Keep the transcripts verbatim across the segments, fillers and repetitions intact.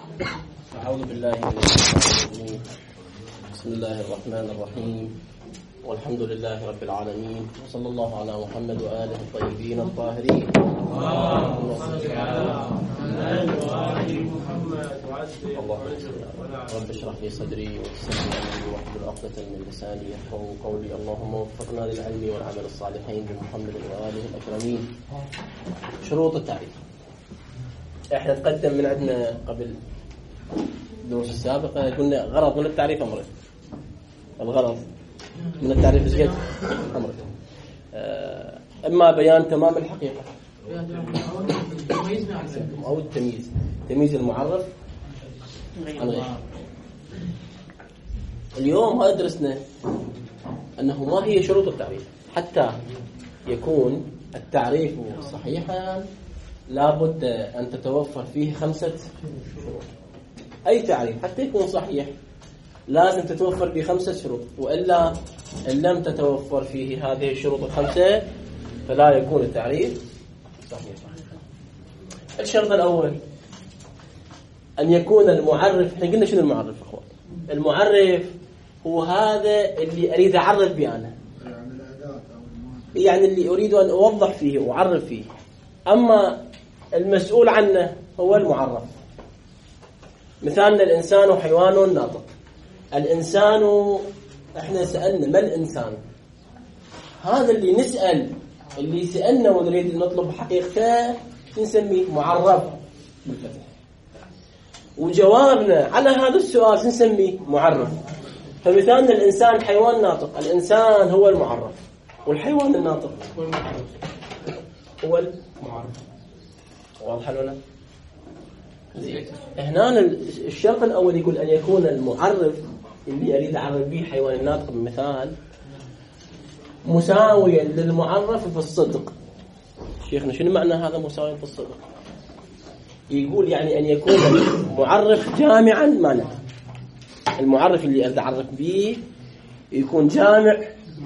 أعوذ بالله من الشيطان الرجيم. بسم الله الرحمن الرحيم، والحمد لله رب العالمين، وصلى الله على محمد وآله الطيبين الطاهرين. اللهم صل على محمد وآل محمد رب اشرح لي صدري ويسر لي أمري واحلل عقدة من لساني يفقهوا قولي. اللهم وفقنا للعلم والعمل الصالحين بمحمد وآله الأكرمين. شروط التعريف. احنا تقدم من عندنا قبل الدروس السابقة قلنا غرض من التعريف أمرين. الغرض من التعريف ايش أمرين: اما بيان تمام الحقيقة او التمييز، تمييز المعرف عن غيره. اليوم هذا درسنا انه ما هي شروط التعريف. حتى يكون التعريف صحيحا لابد ان تتوفر فيه خمسة شروط. اي تعريف حتى يكون صحيح لازم تتوفر فيه خمسة شروط، والا ان لم تتوفر فيه هذه الشروط الخمسة فلا يكون التعريف صحيح. الشرط الأول أن يكون المعرف. احنا قلنا شنو المعرف أخوان؟ المعرف هو هذا اللي أريد أعرف به أنا، يعني اللي أريد أن أوضح فيه وأعرف فيه. أما المسؤول عنه هو المعرف. مثالنا الإنسان حيوان ناطق. الإنسان احنا سألنا ما الإنسان؟ هذا اللي نسأل، اللي سألنا ونريد نطلب حقيقته نسميه معرف بالفتح، وجوابنا على هذا السؤال نسميه معرف. فمثالنا الإنسان حيوان ناطق، الإنسان هو المعرف والحيوان الناطق هو المعرف. هو المعرف. واضح ولا؟ هنا الشرط الأول يقول أن يكون المعرف اللي أريد أعرف به حيوان الناطق بمثال مساويا للمعرف في الصدق. شيخنا شنو معنى هذا مساويا في الصدق؟ يقول يعني أن يكون المعرف جامعا مانع. المعرف اللي أريد أعرف به يكون جامع.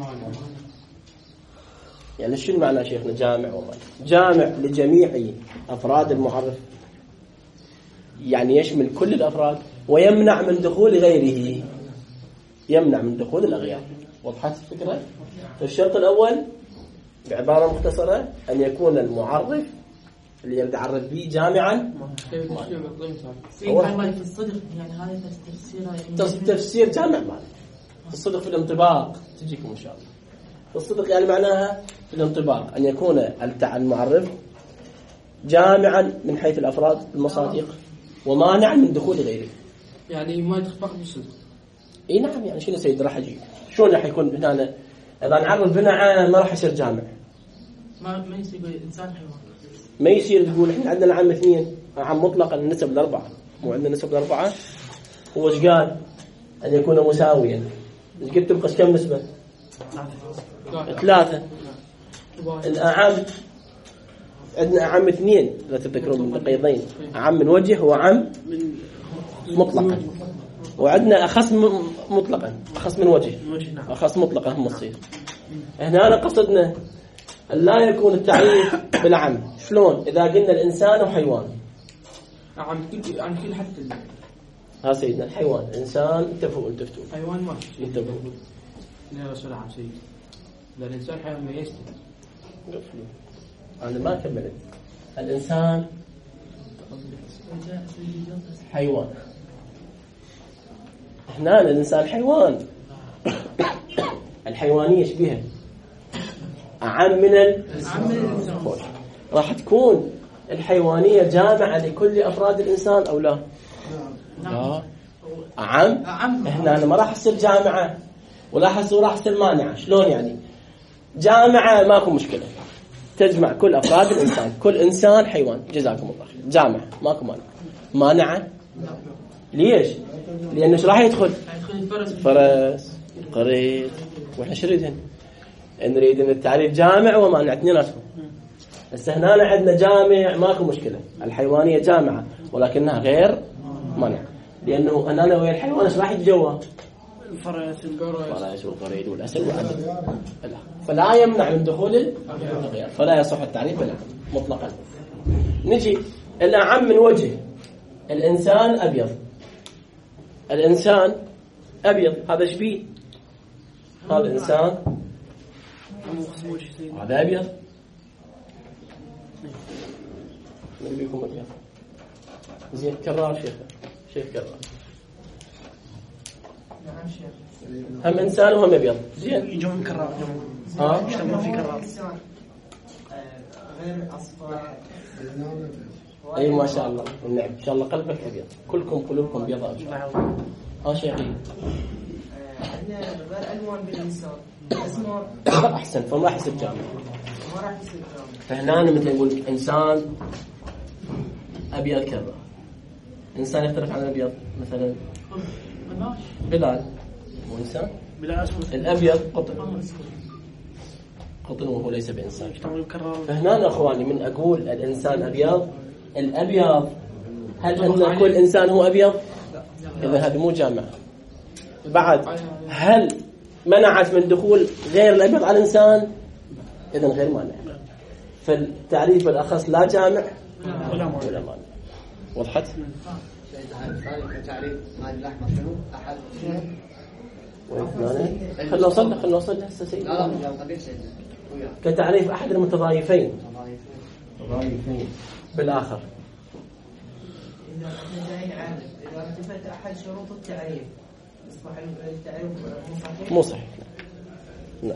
يعني شنو معنى شيخنا جامع ومانع؟ جامع لجميع أفراد المعرف، يعني يشمل كل الأفراد، ويمنع من دخول غيره، يمنع من دخول الأغيار. وضحت الفكرة؟ الشرط الأول بعبارة مختصرة أن يكون المعرف اللي يريد أعرف به جامعا. هو في الصدق يعني هذا تفسير تفسير جامع معنى الصدق في الانطباق تجيكم إن شاء الله. الصدق يعني معناها في الانطباق أن يكون المعرف جامعا من حيث الأفراد المصادق ومانعا من دخول غيره، يعني ما يتخفق بالصدق. اي نعم. يعني شنو سيد راح يجي شلون راح يكون هنا اذا نعرف بناء ما راح يصير جامع. ما ما يصير انسان حيوان. ما يصير تقول احنا عندنا العام اثنين، عام مطلق النسب الاربعه، مو عندنا نسب الاربعه. هو ايش قال؟ ان يكون مساويا. ايش قلت تبقى كم نسبه؟ ثلاثه. الاعم عندنا عام اثنين لا تذكرون من قيضين، عام من وجه وعام مطلقا، وعندنا أخص مطلقا أخص من وجه أخص مطلقا هم تصير. هنا أنا قصدنا أن لا يكون التعريف بالعم. شلون؟ إذا قلنا الإنسان وحيوان عم كل عن كل حتى ها سيدنا الحيوان إنسان انتفوا انتفتوا حيوان ما انتفوا لا رسول عام سيد لا الإنسان حيوان ما يستوي. أنا ما كملت. الإنسان حيوان. هنا الإنسان حيوان. الحيوانية شبيها أعم من الإنسان. راح تكون الحيوانية جامعة لكل أفراد الإنسان أو لا؟ لا. أعم. هنا أنا ما راح أصير جامعة ولا حصير راح أصير مانعة. شلون يعني؟ جامعة ماكو مشكلة، تجمع كل أفراد الإنسان، كل إنسان حيوان. جزاكم الله خير. جامعة ماكو مانع. مانعة ليش؟ لأنه ايش راح يدخل؟ فرس قريد. واحنا شو نريد هنا؟ نريد ان التعريف جامع ومانع اثنيناتهم. بس هنا عندنا جامع ماكو مشكلة، الحيوانية جامعة ولكنها غير مانع، لأنه أنا ويا الحيوان ايش راح يتجوى؟ الفرس الفرس والقريد والأسد والعدد. فلا يمنع من دخول الأغيار، فلا يصح التعريف بالأعم مطلقا. نجي الأعم من وجه. الإنسان أبيض، الإنسان أبيض، هذا إيش بيه؟ هذا الإنسان هذا أبيض. من بيكم أبيض؟ زين كرار شيخ شيخ كرار. نعم شيخ. هم إنسان وهم أبيض. زين يجون كرار. ها؟ يجتمعون في كرار. غير أصفر. أي ما شاء الله. نعم إن شاء الله قلبك أبيض، كلكم قلوبكم بيضاء. ها شيخي. عندنا غير ألوان بالإنسان. اسمه. أحسن فما راح يصير جامع. ما راح يصير جامع. فهنا مثل نقول إنسان أبيض كذا، إنسان يختلف عن الأبيض مثلا بلال مو إنسان، الأبيض قطن قطن وهو ليس بإنسان. فهنا أخواني من أقول الإنسان أبيض، الأبيض هل أن كل إنسان هو أبيض؟ إذا هذا مو جامع. بعد هل منعت من دخول غير الأبيض على الإنسان؟ إذا غير مانع. فالتعريف الأخص لا جامع ولا مانع. وضحت؟ تعريف هذا الأحمر شنو؟ أحد خلنا نوصل خلنا نوصل هسه سيد. لا لا قبل سيدنا. كتعريف أحد المتضايفين متضايفين بالآخر. إذا احنا جايين عن إذا ارتفعت أحد شروط التعريف يصبح التعريف مو صحيح. مو صحيح. نعم.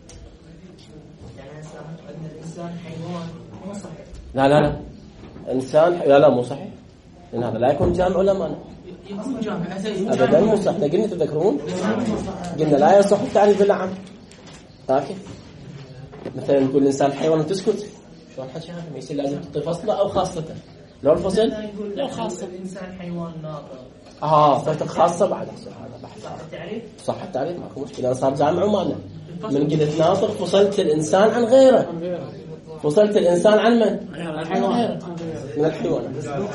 يعني هسه أن الإنسان حيوان مو صحيح. لا لا لا. إنسان لا لا مو صحيح. لأن هذا لا يكون جامع ولا مانع. يكون جامع أبدا مو صح. قلنا تذكرون قلنا لا يصح التعريف بالعام. لكن مثلا نقول الإنسان حيوان تسكت شلون حكي هذا؟ ما يصير لازم تعطي فصله أو خاصة. لو الفصل لو خاصة الإنسان حيوان ناطق. آه صارت خاصة بعد هذا بحث. صح التعريف؟ صح التعريف ماكو مشكلة. صار جامع ومانع. من قلت ناطق فصلت الإنسان عن غيره. فصلت الإنسان عن من؟ الحيوان. من الحيوان.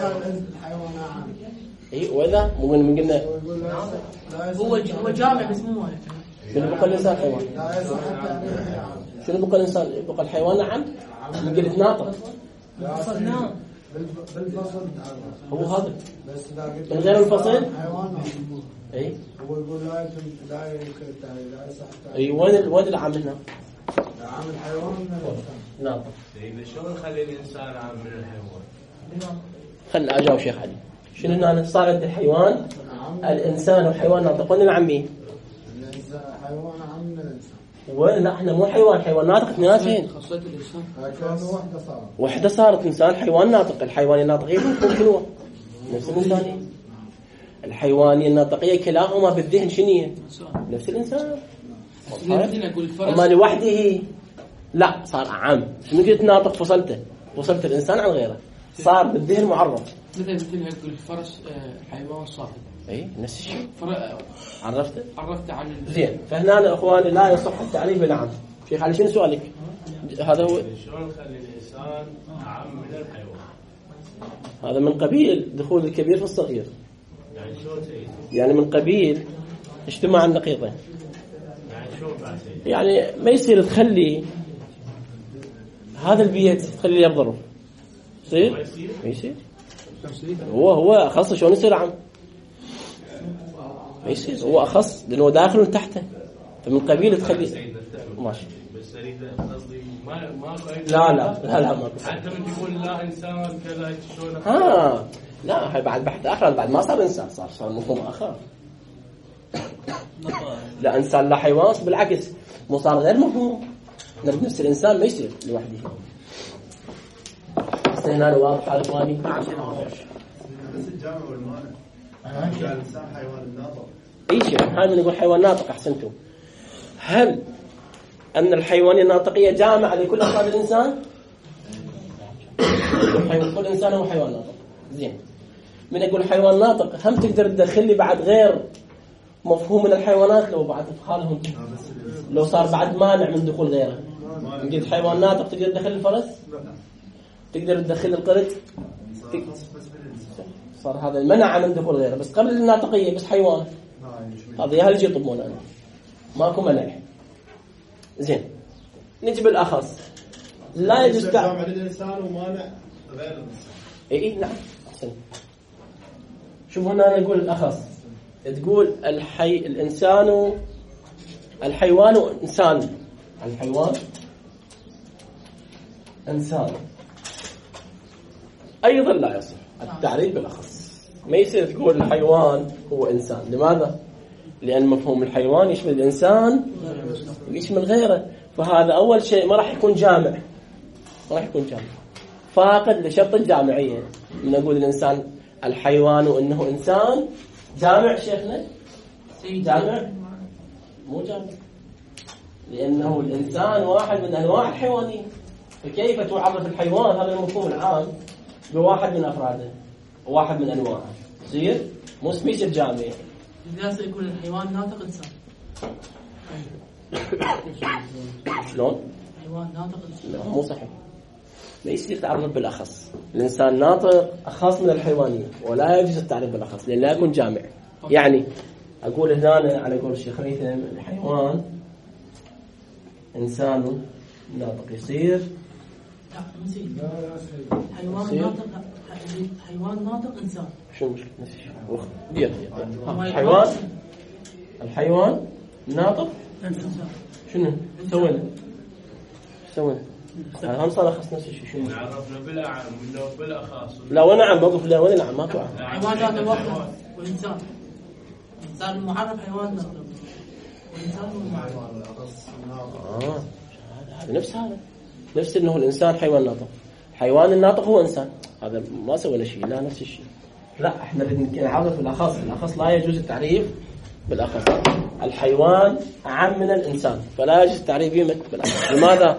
إيه وإذا مو من قلنا هو هو جامع بس مو واحد. من بقى الإنسان حيوان. شنو بقى الإنسان؟ بقى الحيوان نعم. من قلت ناطق. فصلناه. بالفصل هو هذا. بس من غير الفصل. اي هو يقول لا لا لا يصح. اي وين وين العام هنا؟ عام الحيوان نعم. شلون نخلي الانسان عام من الحيوان؟ خلنا اجاوب شيخ علي. شنو هنا صارت الحيوان الانسان وحيوان ناطق وين العمي؟ الحيوان عام من الانسان. وين لا احنا مو حيوان حيوان ناطق اثنيناتين. خاصة الإنسان. كانوا وحده صارت. وحده صارت انسان حيوان ناطق. الحيوانيه الناطقيه ممكن شنو؟ نفس الانسانيه. الحيوانيه الناطقيه كلاهما بالذهن شنو؟ نفس الانسان. اما لوحده لا صار عام. من قلت ناطق فصلته فصلت الانسان عن غيره صار بالذهن معرف. مثل قلت لها يقول الفرس حيوان صاحب. اي نفس الشيء. فر... عرفته؟ عرفت عن ال... زين. فهنا اخواني لا يصح التعريف بالعام. شيخ علي شنو سؤالك؟ هذا هو شلون نخلي الانسان عام من الحيوان؟ هذا من قبيل دخول الكبير في الصغير. يعني شلون سيد؟ يعني من قبيل اجتماع النقيضين. يعني شلون بعد سيد؟ يعني ما يصير تخلي هذا البيت تخلي يضرب. يصير؟ ما يصير. هو هو أخص شلون يصير عام؟ ما يصير. هو أخص لأنه داخل من تحته. فمن قبيل تخلي ماشي. بس اريد قصدي ما ما لا لا لا لا ما حتى من تقول لا انسان كذا شلون؟ ها لا هاي بعد بحث آخر. بعد ما صار إنسان صار صار مفهوم آخر. لا إنسان لا حيوان بالعكس مو صار غير مفهوم. نفس الإنسان ما يصير لوحده. هنا واضح على إخواني. بس الجامع والمانع. الإنسان حيوان ناطق. أي شيء هذا نقول حيوان ناطق. أحسنتم. هل أن الحيوانية الناطقية جامعة لكل أفراد الإنسان؟ كل إنسان هو حيوان ناطق. زين. من يقول حيوان ناطق هم تقدر تدخل لي بعد غير مفهوم من الحيوانات لو بعد إدخالهم لو صار بعد مانع من دخول غيره. قلت حيوان ناطق تقدر تدخل الفرس؟ تقدر تدخل القرد؟ صار هذا المنع من دخول غيره. بس قبل الناطقية بس حيوان. هذا يا هل يجي يطبون أنا ماكو منع. زين. نجيب الأخص. لا يجوز جامع للإنسان ومانع غير الإنسان. إيه نعم. أحسن. شوف هنا نقول الأخص، تقول الحي الإنسان الحيوان إنسان، الحيوان إنسان أيضا لا يصح التعريف بالأخص. ما يصير تقول الحيوان هو إنسان. لماذا؟ لأن مفهوم الحيوان يشمل الإنسان ويشمل غيره، فهذا أول شيء ما راح يكون جامع، ما راح يكون جامع، فاقد لشرط الجامعية. من أقول الإنسان الحيوان وإنه إنسان جامع شيخنا؟ جامع؟ مو جامع، لأنه الإنسان واحد من أنواع الحيوانية، فكيف تعرف الحيوان هذا المفهوم العام بواحد من أفراده واحد من أنواعه؟ يصير مو يصير جامع. لذلك يكون الحيوان ناطق إنسان. شلون؟ حيوان ناطق إنسان. لا مو صحيح، ما يصير تعرف بالأخص. الإنسان ناطق أخص من الحيوانية، ولا يجوز التعريف بالأخص لأن لا يكون جامع. يعني أقول هنا على قول الشيخ ريثم الحيوان إنسان ناطق، يصير لا نسيت. حيوان ناطق، حيوان ناطق إنسان. شو مشكلة؟ دير الحيوان الحيوان ناطق إنسان. شنو سوينا؟ سوينا هم صار أخص نفس الشيء. شنو؟ عرفنا بالأعم ولا بالأخص؟ لا وين عم بقف لا وين عم ماكو عم. حيوان ذات واحد والإنسان. الإنسان المعرف حيوان ناطق والإنسان المعرف. آه هذا نفس هذا نفس إنه الإنسان حيوان ناطق، حيوان الناطق هو إنسان، هذا ما سوى شيء، لا نفس الشيء. لا احنا بدنا نعرف بالأخص، الأخص لا يجوز التعريف بالأخص. الحيوان أعم من الإنسان فلا يجوز التعريف به بالأخص. لماذا؟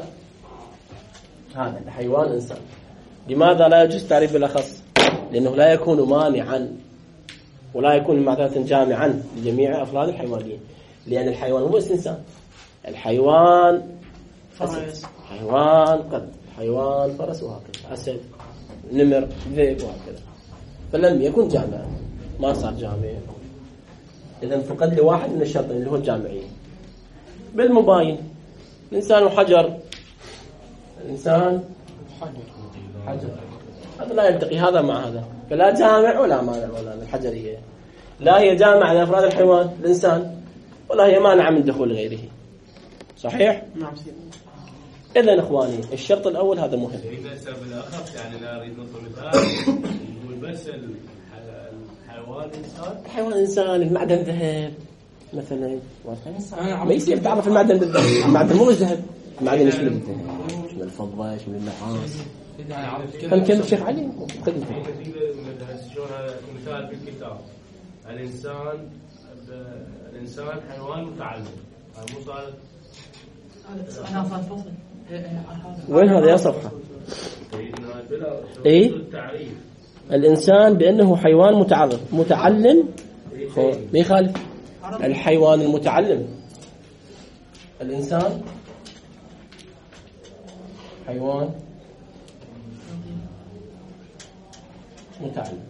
هذا الحيوان إنسان. لماذا لا يجوز التعريف بالأخص؟ لأنه لا يكون مانعا ولا يكون معترة جامعا لجميع أفراد الحيوانية، لأن الحيوان هو إنسان. الحيوان فرس، حيوان قد، حيوان فرس، وهكذا أسد، نمر، ذئب، وهكذا، فلم يكن جامعا، ما صار جامع. إذن فقد لواحد من الشرطين اللي هو الجامعية. بالمباين الإنسان حجر، الإنسان حجر، هذا لا يلتقي هذا مع هذا، فلا جامع ولا مانع ولا من الحجرية. لا هي جامعة لأفراد الحيوان الإنسان، ولا هي مانعة من دخول غيره. صحيح؟ نعم. إذن إخواني الشرط الأول هذا مهم. إذا سبب الأخص يعني لا أريد نطلب مثال نقول بس الحيوان إنسان. الحيوان إنسان، المعدن ذهب مثلا، ما يصير تعرف المعدن بالذهب، المعدن مو الذهب، المعدن يشمل الذهب، يشمل الفضة، يشمل النحاس. كم كم الشيخ علي؟ شلون مثال في الكتاب الإنسان الإنسان حيوان متعلم، مو صار أنا صار فصل. وين هذا يا صفحة؟ إيه؟ الإنسان بأنه حيوان متعرف متعلم، ما يخالف الحيوان المتعلم. الإنسان حيوان متعلم.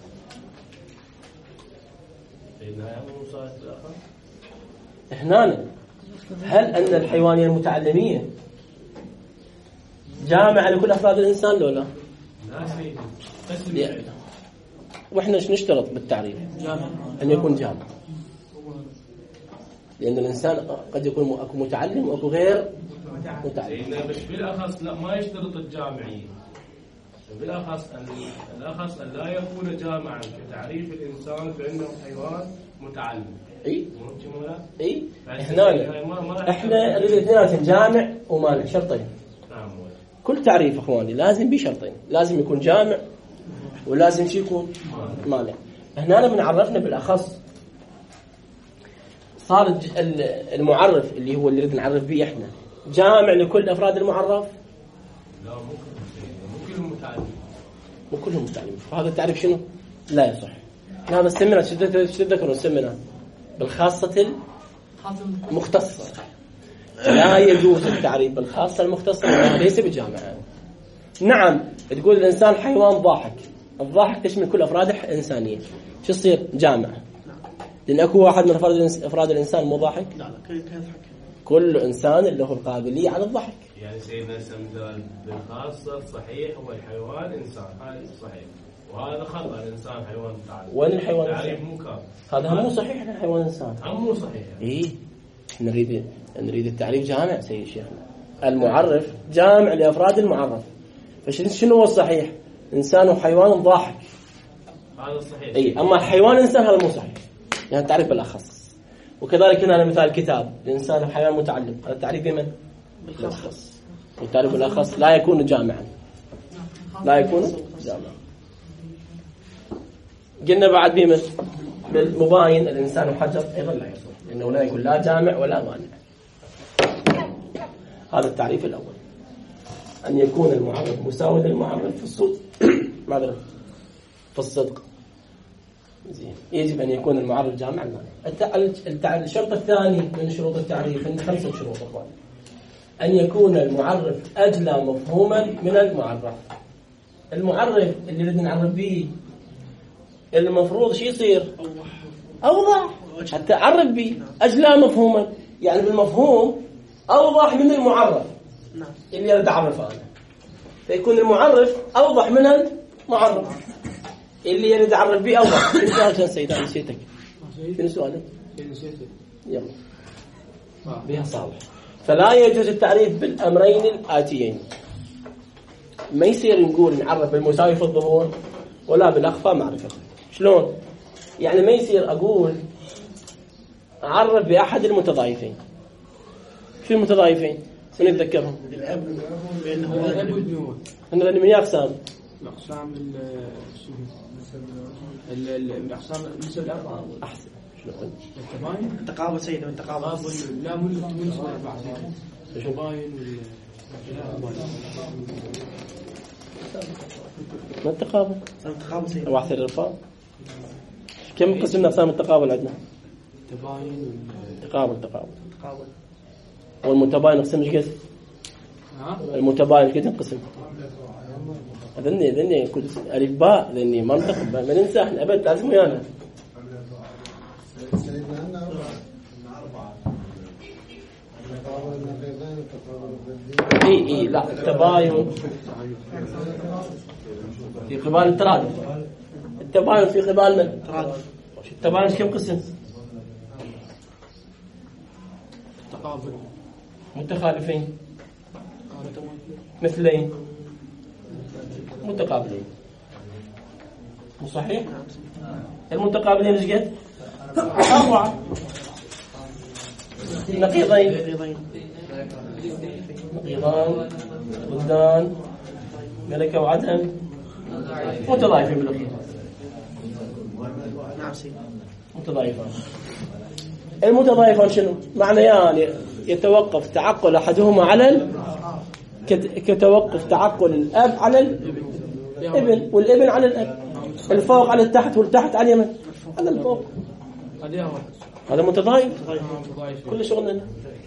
هنا هل أن الحيوانية المتعلمية جامعة لكل أفراد الإنسان لو لا؟ لا. وإحنا نشترط بالتعريف أن يكون جامع، لأن الإنسان قد يكون أكو متعلم وأكو غير متعلم. بس بالأخص لا ما يشترط الجامعية، بالأخص الأخص أن لا يكون جامعا كتعريف الإنسان بأنه حيوان متعلم. اي اي هنا احنا الاثنين جامع ومانع، شرطين. نعم. كل تعريف اخواني لازم به شرطين، لازم يكون جامع ولازم شيء يكون مانع. هنا من عرفنا بالاخص صار المعرف اللي هو اللي نريد نعرف به احنا جامع لكل افراد المعرف. لا مو كلهم متعلم، مو كلهم متعلم، فهذا التعريف شنو؟ لا يصح. هذا السمنة تذكروا السمنة بالخاصة المختصة، لا يجوز التعريف بالخاصة المختصة، ليس بجامعة. نعم تقول الإنسان حيوان ضاحك، الضاحك تشمل كل أفراد الإنسانية، شو يصير جامعة؟ لأن أكو واحد من أفراد الإنسان مو ضاحك؟ لا لا كيف يضحك؟ كل إنسان له القابلية على الضحك. يعني سيدنا سمدان بالخاصة صحيح هو الحيوان إنسان، هذا صحيح، وهذا خطأ. الإنسان حيوان متعرف. وين الحيوان؟ تعريف مو كامل. هذا مو صحيح. احنا حيوان إنسان. هم مو صحيح. إيه نريد نريد التعريف جامع سيد شيخنا. المعرف جامع لأفراد المعرف. فشنو هو الصحيح؟ إنسان وحيوان ضاحك. هذا صحيح. إيه أما الحيوان إنسان هذا مو صحيح. يعني تعريف بالأخص. وكذلك هنا مثال كتاب الإنسان وحيوان متعلم. هذا تعريف بمن؟ بالأخص. والتعريف بالأخص لا يكون جامعا. لا يكون جامعا. قلنا بعد بمن؟ بالمباين الإنسان وحجر أيضا لا يصح. لأنه لا يكون لا جامع ولا مانع. هذا التعريف الأول. أن يكون المعرف مساوي للمعرف في الصدق معذرة في الصدق. زين. يجب أن يكون المعرف جامعا مانع. الشرط الثاني من شروط التعريف عندنا خمسة شروط أخوان. أن يكون المعرف أجلى مفهوما من المعرف. المعرف اللي نريد نعرف به المفروض شو يصير؟ أوضح حتى أعرف به أجلى مفهوما. يعني بالمفهوم أوضح من المعرف اللي أريد أعرفه أنا. فيكون المعرف أوضح من المعرف اللي يريد أعرف به أوضح. شنو سؤالك سيد؟ أنا نسيتك. شنو سؤالك؟ يلا بها صالح. فلا يجوز التعريف بالأمرين الآتيين. ما يصير نقول نعرف بالمساوي في الظهور ولا بالأخفى معرفة. شلون؟ يعني ما يصير أقول أعرف بأحد المتضايفين. شو المتضايفين؟ من يتذكرهم؟ الأب لأنه هو الأب والبنوة. أنا من أي أقسام؟ الأقسام ال ال الأقسام نسب الأربعة. أحسن. شنو قلت؟ التباين. التقابل سيدنا التقابل. لا مو مو نسب الأربعة. التباين وال. ما التقابل؟ التقابل سيدنا. واحد الرفاق. كم قسم أقسام التقابل عندنا؟ التباين تقابل تقابل. تقابل. والمتباين قسم ايش قسم؟ ها؟ المتباين كده قسم. أذني أذني كل ألف باء أذني منطق ما ننسى إحنا أبد لازم ويانا. سيدنا أنا أربعة. التقابل النقيضين التقابل الضدين. إي إي لا التباين في قبال الترادف. التباين في قبال من؟ الترادف. التباين كم قسم؟ التقابل. متخالفين. مثلين. متقابلين. مو صحيح؟ المتقابلين ايش قد؟ أربعة. نقيضين. نقيضان ضدان ملكة وعدم متضايفين بالأخير. متضايفان. المتضايفان شنو؟ معنى يعني يتوقف تعقل أحدهما على ال... كتوقف تعقل الأب على الابن والابن على الأب. الفوق على التحت والتحت على اليمين على الفوق. هذا متضايف. كل شغلنا.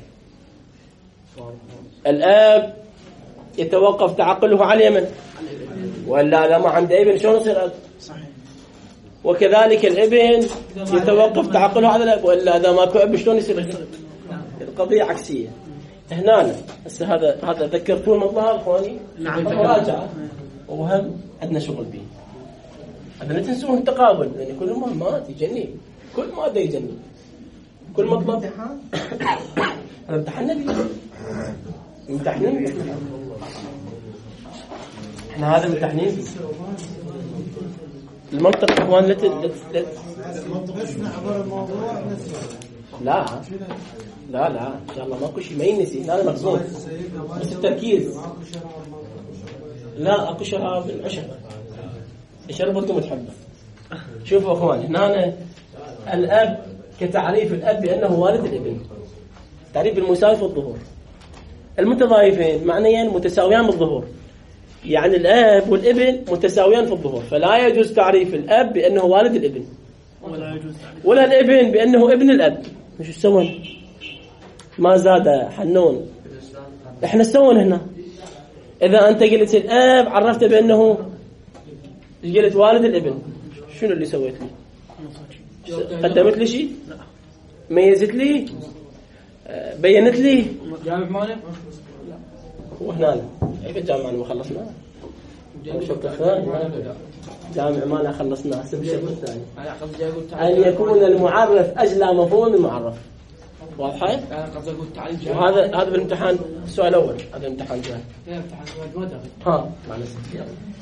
الأب يتوقف تعقله على اليمين ولا لا ما عنده ابن شلون يصير أب؟ وكذلك الابن يتوقف تعقله على الأب ولا إذا ماكو أب شلون يصير أب؟ القضية عكسية. هنا هسه هذا هذا ذكرتوا المظاهر اخواني. نعم مراجعة وهم عندنا شغل به. هذا لا تنسون التقابل لأن كل مهمات يجني كل مادة يجني كل مطلب. امتحان هذا امتحاننا به امتحانين احنا هذا امتحانين المنطق اخوان لا لا لا لا لا ان شاء الله ماكو شيء ما ينسي. لا مقصود بس التركيز. لا اكو شراب العشق شربتكم تحبه. شوفوا اخوان هنا الاب كتعريف الاب بانه والد الابن. تعريف بالمساوي في الظهور. المتضايفين معنيين متساويان بالظهور. يعني الاب والابن متساويان في الظهور. فلا يجوز تعريف الاب بانه والد الابن ولا يجوز ولا الابن بانه ابن الاب. مش سوون ما زاد حنون. احنا سوون هنا اذا انت قلت الاب عرفته بانه قلت والد الابن شنو اللي سويت لي؟ قدمت لي شيء؟ ميزت لي؟ بينت لي؟ جامع مانع؟ وهنا كيف جامع ما خلصنا؟ الشرط الثاني جامع ما لا خلصنا هسه بالشرط الثاني أنا قصدي أقول تعريف. أن يكون المعرف أجلى مفهوم من المعرف. واضحة؟ أنا قصدي أقول تعريف جامع. وهذا هذا بالامتحان السؤال الأول، هذا الامتحان جاي. لا امتحان ما دخل. ها معلش يلا.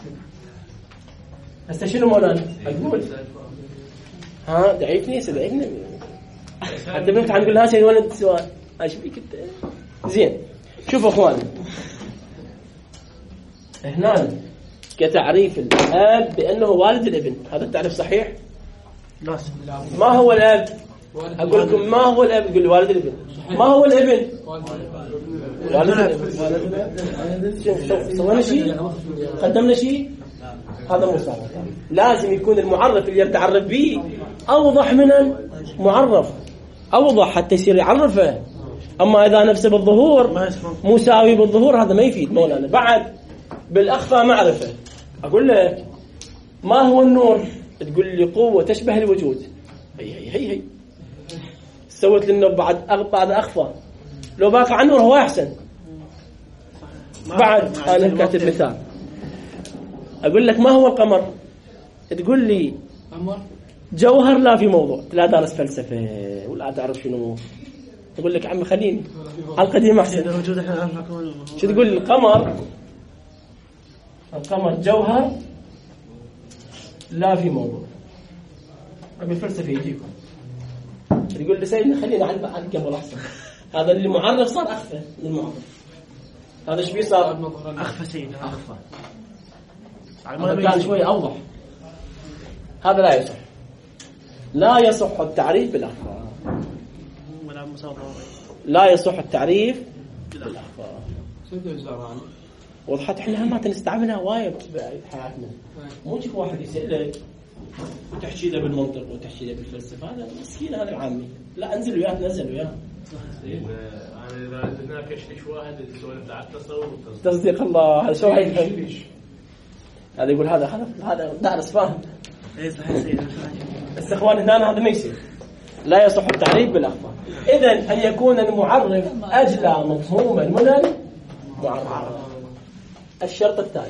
هسه شنو مولانا؟ أقول ها دعيفني سدعيفني. حتى بالامتحان نقول ها شيء ولد سؤال. ايش فيك انت؟ زين. شوفوا اخواني. هنا كتعريف الاب بانه والد الابن، هذا التعريف صحيح؟ لا. ما هو الاب؟ اقول لكم ما هو الاب؟ تقول لي والد الابن. ما هو الابن؟ والد الابن. شوف شوف سوينا شيء؟ قدمنا شيء؟ هذا مو صحيح. لازم يكون المعرف اللي يتعرف به اوضح من المعرف، اوضح حتى يصير يعرفه. اما اذا نفسه بالظهور مساوي بالظهور هذا ما يفيد مولانا. بعد بالاخفى معرفه. اقول لك ما هو النور؟ تقول لي قوه تشبه الوجود. هي هي هي, هي. سويت للنور بعد بعد اخفى، لو باقي عن النور هو احسن. بعد انا كاتب مثال، اقول لك ما هو القمر؟ تقول لي جوهر لا في موضوع، لا دارس فلسفه ولا تعرف شنو. اقول لك عمي خليني القديم احسن. شو تقول لي؟ القمر القمر جوهر لا في موضوع. ابي الفلسفه يجيكم تقول لي سيدنا خلينا على بعد قبل احسن. هذا اللي معرف صار اخفى من المعرف. هذا ايش بيه صار؟ اخفى سيدنا اخفى. هذا كان شوي اوضح. هذا لا يصح. لا يصح التعريف بالاخفاء. ولا مصادرة. لا يصح التعريف بالاخفاء. سيد الزهراني. وضحت احنا ما نستعملها وايد بحياتنا. مو تجيك واحد يسألك وتحكي له بالمنطق وتحكي له بالفلسفه، هذا مسكين هذا عامي. لا انزل وياه نزل وياه. يعني اذا ناكشش واحد يسولف على التصوف تصديق الله هذا شو هيفهم. هذا يقول هذا هذا هذا دارس فاهم. اي صحيح سيدنا. بس اخوان هنا هذا ما يصير. لا يصح التعريف بالاخفاء. اذا ان يكون المعرف اجلى مفهوما من المعرف. الشرط الثاني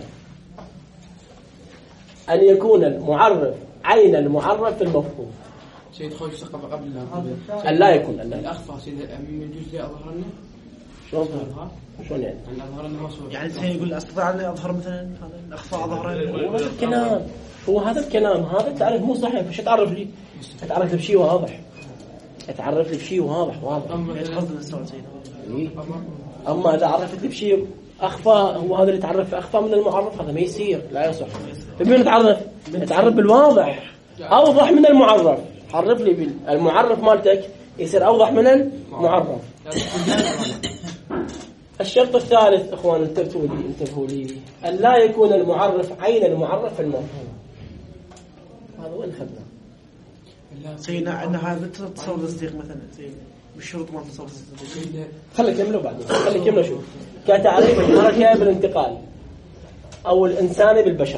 ان يكون المعرف عين المعرف في المفهوم. سيد خوش سقف قبل أن لا يكون أن لا الأخفى سيد من جزء أظهرنا. شو أظهر؟ شلون يعني؟ أن أظهرنا ما صور. يعني سيد يقول أستطيع أن أظهر مثلا هذا الأخفى أظهر. هو هذا الكلام هو هذا الكلام هذا التعريف مو صحيح. فش تعرف لي؟ تعرف لي بشيء واضح. تعرف لي بشيء واضح واضح. أما إذا عرفت لي بشيء أخفى، هو هذا اللي تعرف أخفى من المعرف، هذا ما يصير. لا يصح. بمن نتعرف؟ نتعرف بالواضح أوضح من المعرف. عرف لي بالمعرف مالتك يصير أوضح من المعرف. الشرط الثالث اخوان انتبهوا لي انتبهوا لي ان لا يكون المعرف عين المعرف في المفهوم. هذا وين خدنا؟ سيدنا ان هذا تصور تصديق مثلا زين بالشروط ما تصور تصديق. خليك كملوا بعدين خليك كملوا. شوف كتعريف الحركه بالانتقال او الانسان بالبشر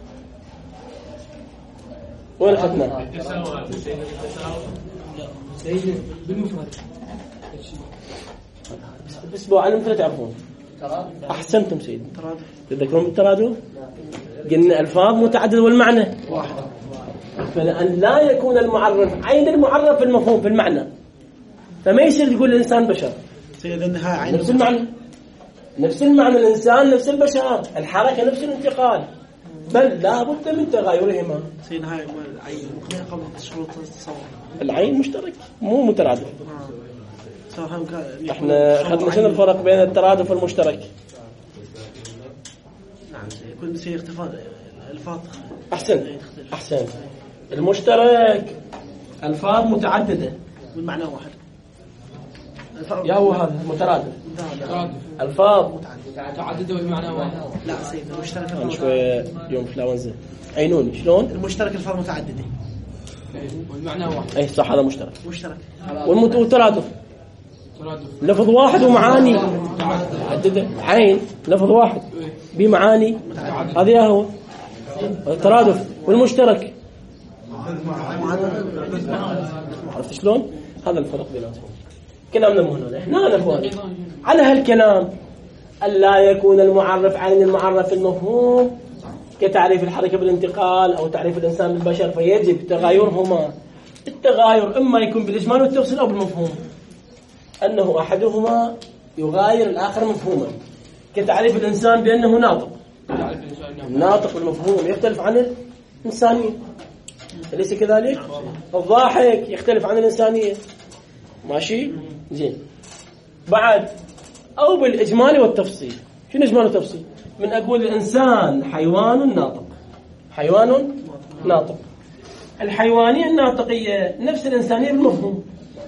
وين خدنا؟ سيد بالمفرد. الاسبوع علم ثلاث تعرفون. احسنتم سيدي. تذكرون بالترادف؟ قلنا الفاظ متعدده والمعنى واحد. فلأن لا يكون المعرف عين المعرف في المفهوم في المعنى، فما يصير تقول الانسان بشر. سيد انها عين نفس المعنى نفس المعنى الانسان نفس البشر، الحركه نفس الانتقال، بل لا بد من تغايرهما. سيد هاي العين ممكن قبل شروط التصور. العين مشترك مو مترادف. آه. احنا اخذنا شنو الفرق بين الترادف والمشترك؟ نعم يكون سيد اختفاء الفاظ. احسن احسن. المشترك الفاظ متعدده والمعنى واحد. يا هو هذا مترادف. الفاظ متعدده والمعنى واحد. لا سيد المشترك انا شويه يوم فلاونزا عينوني شلون المشترك الفاظ متعدده والمعنى واحد. اي صح هذا مشترك. مشترك والمترادف لفظ واحد ومعاني متعدده. عين لفظ واحد بمعاني هذا هو الترادف. والمشترك عرفت شلون؟ هذا الفرق بيناتهم. كلامنا مو هنا. احنا نفهم على هالكلام ألا يكون المعرف عين المعرف المفهوم كتعريف الحركة بالانتقال أو تعريف الإنسان بالبشر، فيجب تغايرهما. التغاير إما يكون بالإجمال والتفصيل أو بالمفهوم، أنه أحدهما يغاير الآخر مفهوما. كتعريف الإنسان بأنه ناطق، الناطق بالمفهوم يختلف عن الإنسانية، أليس كذلك؟ الضاحك يختلف عن الإنسانية، ماشي؟ زين. بعد أو بالإجمال والتفصيل. شنو إجمال والتفصيل؟ من أقول الإنسان حيوان ناطق، حيوان ناطق. الحيوانية الناطقية نفس الإنسانية بالمفهوم.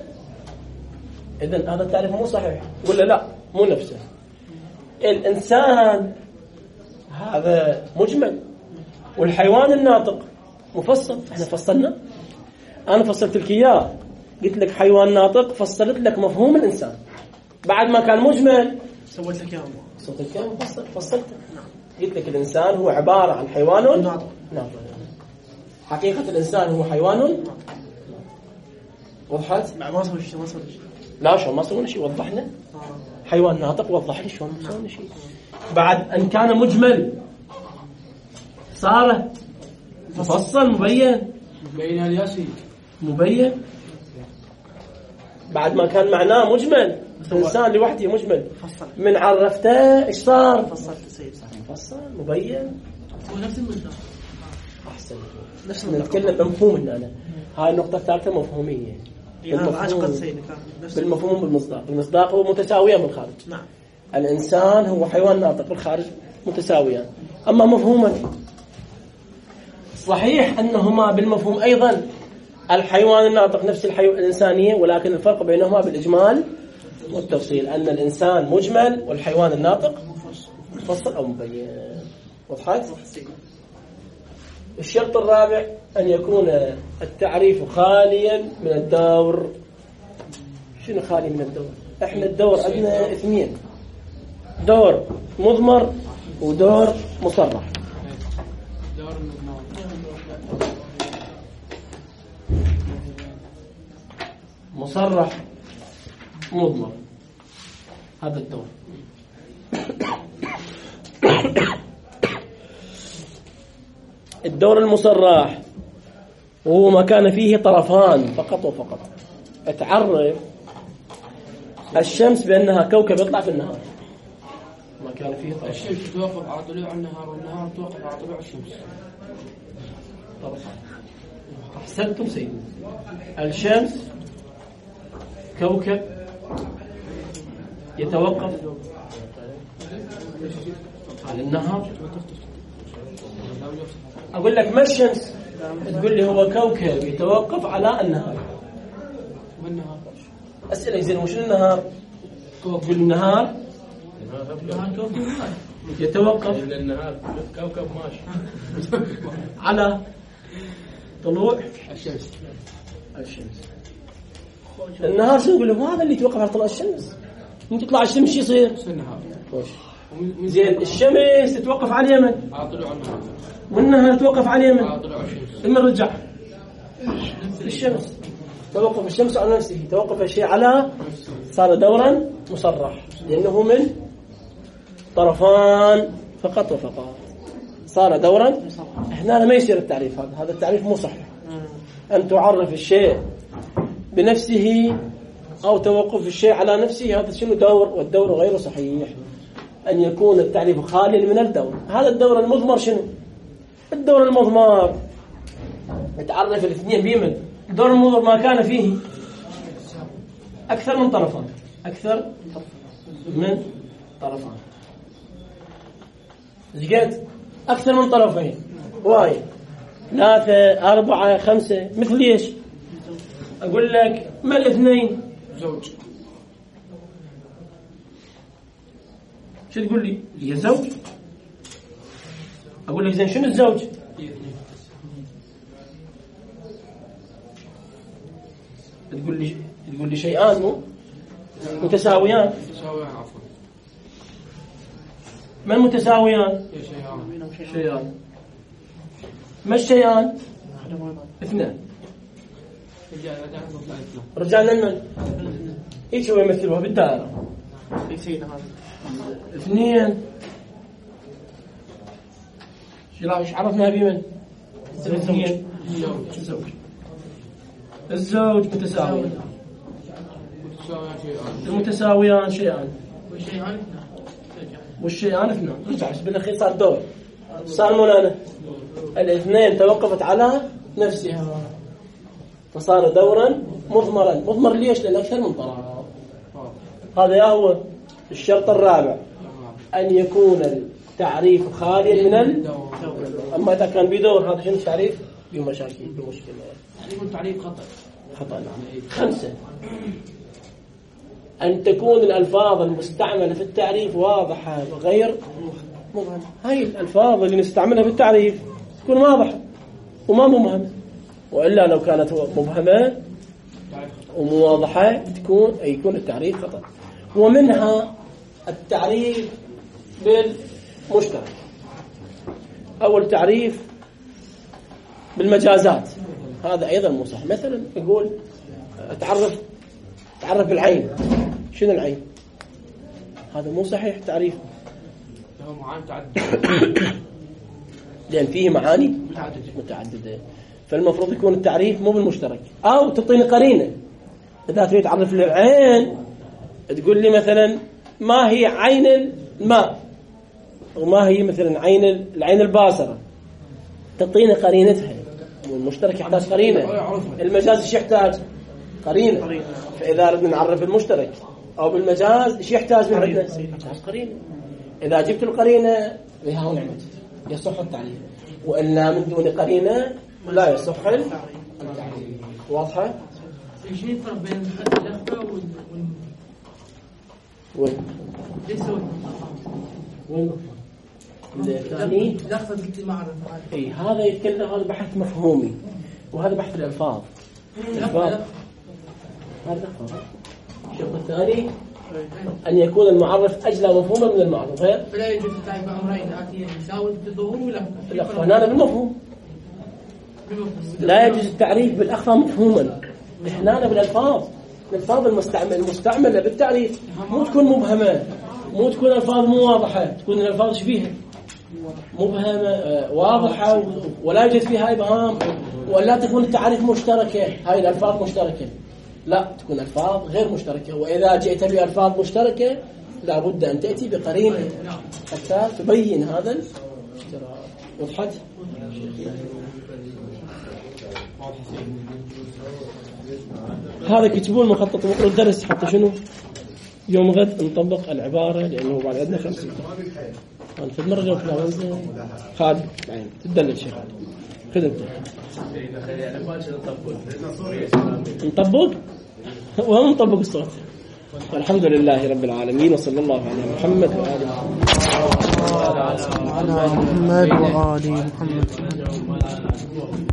إذن هذا التعريف مو صحيح ولا لا؟ مو نفسه. الإنسان هذا مجمل، والحيوان الناطق مفصل. احنا فصلنا، أنا فصلت لك إياه، قلت لك حيوان ناطق، فصلت لك مفهوم الإنسان. بعد ما كان مجمل سويت لك إياه، سويت لك إياه مفصل، فصلت. قلت لك الإنسان هو عبارة عن حيوان ناطق. ناطق. حقيقة الإنسان هو حيوان. وضحت؟ ما سوي شيء، ما سوي شيء. لا شو ما سوينا شيء، وضحنا. حيوان ناطق، وضح لي شلون ما سوينا شيء. بعد أن كان مجمل صار مفصل مبين. مبين الياسين مبين. بعد ما كان معناه مجمل، الإنسان لوحده مجمل، من عرفته إيش صار؟ فصلت سيد صح. مفصل مبين. هو نفس المنطق. أحسن. نفس نتكلم بمفهوم إن أنا هاي النقطة الثالثة مفهومية. بالمفهوم بالمصداق. المصداق هو متساوية من الخارج. نعم. الإنسان هو حيوان ناطق بالخارج متساويان. أما مفهوما صحيح أنهما بالمفهوم أيضا الحيوان الناطق نفس الحيوان الإنسانية، ولكن الفرق بينهما بالإجمال والتفصيل، أن الإنسان مجمل والحيوان الناطق مفصل أو مبين. وضحت؟ الشرط الرابع أن يكون التعريف خاليا من الدور. شنو خالي من الدور؟ احنا الدور عندنا اثنين، دور مضمر ودور مصرح. مصرح مضمر، هذا الدور. الدور المصرح وهو ما كان فيه طرفان فقط وفقط. تعرف الشمس بأنها كوكب يطلع في النهار، ما كان فيه طرفان. الشمس توقف على طلوع النهار، والنهار توقف على طلوع الشمس. طرفان. أحسنتم سيدي. الشمس كوكب يتوقف على النهار. أقول لك ما الشمس، تقول لي هو كوكب يتوقف على النهار. والنهار أسئلة يزين وش النهار؟ تقول النهار يتوقف النهار كوكب ماشي على طلوع الشمس. الشمس. النهار شو نقول له؟ هذا اللي يتوقف على طلوع الشمس. من تطلع الشمس شو يصير؟ النهار. زين الشمس تتوقف على اليمن، على طلوع النهار، والنهار توقف على اليمن، على طلوع الشمس. ثم رجع الشمس. توقف الشمس على نفسه، توقف الشيء على، صار دورا مصرح لأنه من طرفان فقط وفقط، صار دورا. احنا ما يصير التعريف هذا، هذا التعريف مو صحيح. أن تعرف الشيء بنفسه أو توقف الشيء على نفسه، هذا شنو دور، والدور غير صحيح. أن يكون التعريف خاليا من الدور. هذا الدور المضمر شنو؟ الدور المضمر يتعرف الاثنين بيمن. الدور المضمر ما كان فيه أكثر من طرفان، أكثر من طرفان. لقيت أكثر من طرفين وايد، ثلاثة أربعة خمسة، مثل إيش؟ أقول لك ما الاثنين؟ زوج. شو تقول لي؟ هي زوج. أقول لك زين شنو الزوج؟ تقول لي تقول لي شيئان مو متساويان. متساويان عفوا. ما المتساويان؟ شيئان. شيئان. ما الشيئان؟ اثنان. رجعنا لمن؟ ايش هو يمثلها بالدائرة؟ اثنين. ايش عرفنا بمن؟ الزوج. الزوج الزوج متساوي، المتساويان شيئان والشيئان اثنان. رجع بالاخير صار دور، صار مولانا الاثنين توقفت على نفسها فصار دورا مضمرا. مضمر ليش؟ لأن أكثر من طرف. هذا هو الشرط الرابع، أن يكون التعريف خاليا من ال... أما إذا كان بدور هذا شنو التعريف؟ بمشاكل بمشكلة. يكون تعريف خطأ. خطأ نعم. خمسة، أن تكون الألفاظ المستعملة في التعريف واضحة وغير مبهمة. هاي الألفاظ اللي نستعملها في التعريف تكون واضحة وما مبهمة، وإلا لو كانت مبهمة ومواضحة تكون يكون التعريف خطأ. ومنها التعريف بالمشترك. أول تعريف بالمجازات، هذا أيضا مو صح. مثلا يقول تعرف تعرف بالعين. شنو العين؟ هذا مو صحيح تعريف، لأن فيه معاني متعددة، فالمفروض يكون التعريف مو بالمشترك. أو تعطيني قرينة، إذا تريد تعرف لي العين تقول لي مثلا ما هي عين الماء، وما هي مثلا عين العين الباصرة، تعطيني قرينتها. والمشترك يحتاج قرينة، المجاز ايش يحتاج؟ قرينة. فإذا أردنا نعرف المشترك أو بالمجاز ايش يحتاج؟ من عندنا يحتاج قرينة. إذا جبت القرينة بها ونعمت يصح التعريف، وإلا من دون قرينة لا يصح التعريف. واضحة؟ ايش الفرق بين الأخفى وال وين؟ ليس وين؟ الثاني لفظ الاجتماع. اي هذا يتكلم، هذا بحث مفهومي وهذا بحث الألفاظ. الألفاظ هذا الشق الثاني أن يكون المعرف أجلى مفهوما من المعروف. فلا يجوز تعريف أمرين آتيين يساوي بالظهور ولا الأخفى هنا بالمفهوم. لا يجوز التعريف بالأخفى مفهوما. إحنا بالألفاظ، الألفاظ المستعمل المستعملة بالتعريف مو تكون مبهمة، مو تكون ألفاظ مو واضحة، تكون الألفاظ فيها مبهمة واضحة ولا يوجد فيها إبهام، ولا تكون التعريف مشتركة. هاي الألفاظ مشتركة، لا تكون ألفاظ غير مشتركة. وإذا جئت بألفاظ مشتركة لابد أن تأتي بقرينة حتى تبين هذا الاشتراك. وضحت؟ هذا كتبوا المخطط وقروا الدرس حتى شنو يوم غد نطبق العبارة، لأنه بعد عندنا خمسة. أنا في مرة جاوب فيها وزن خالد بعين تدلل شيء خالد خذ انت نطبق وهم نطبق الصوت. والحمد لله رب العالمين، وصلى الله على محمد وآله وعلى محمد وآل محمد.